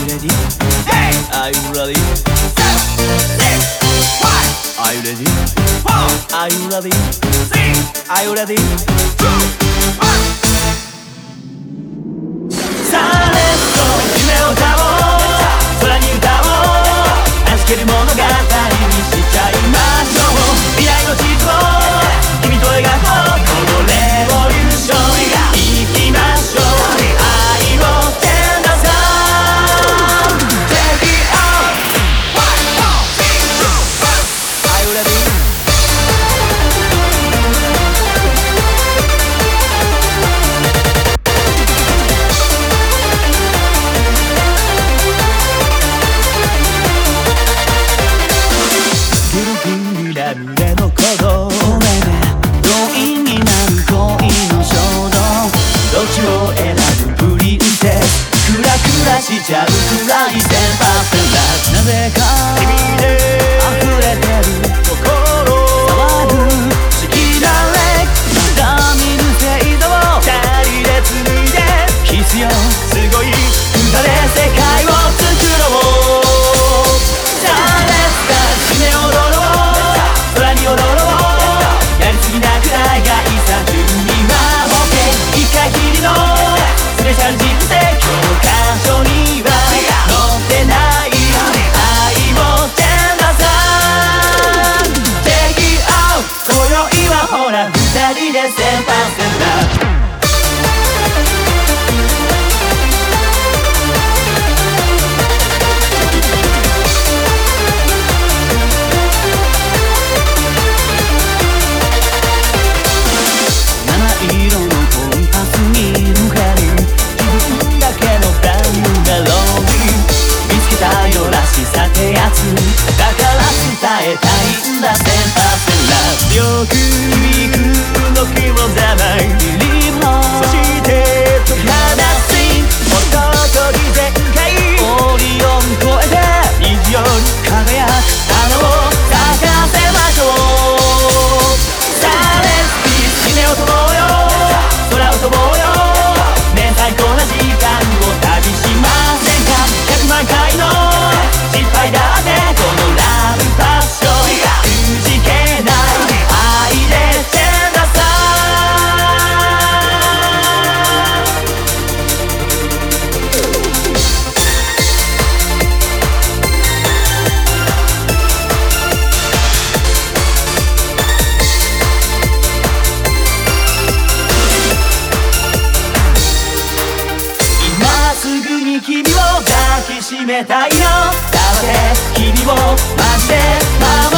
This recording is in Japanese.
ready? Are you ready? Are you ready? Are you ready? Are you ready? さあレッツ夢を歌おう、空に歌おう、味気る物語にしちゃいましょう。未来の地図を君と描こう、このレボリューション行きましょう。愛をテンダーさん Take it on Are you ready? 胸の鼓動俺で容易になる恋の衝動、どっちを選ぶプリンセス、クラクラしちゃうくらい1000%なぜか君で溢れてる心騒ぐ不思議なレイク、まだ見ぬ制度を二人で紡いで必要すごい歌で世界を作ろう。さあレッツダンス夢踊ろう、空に踊ろう、やりすぎなくらいがいいさ、準備は OK、 一回きりのスペシャル人生、教科書には載ってない愛をテンダーさん Take it out 今宵はほら二人で1000%だ。だから伝えたいんだ1000%よく行くの気もざまいリボン、そして解き放つ男気全開、オリオン越えて虹より輝く花を咲かせましょう。さあレッツピース夢を飛ぼうよ、空を飛ぼうよね、最高な時間を旅しませんか。100万回の失敗だってこのラブパッションくじけない愛でテンダーさ今すぐに君を抱きしめたいのだって君をマジで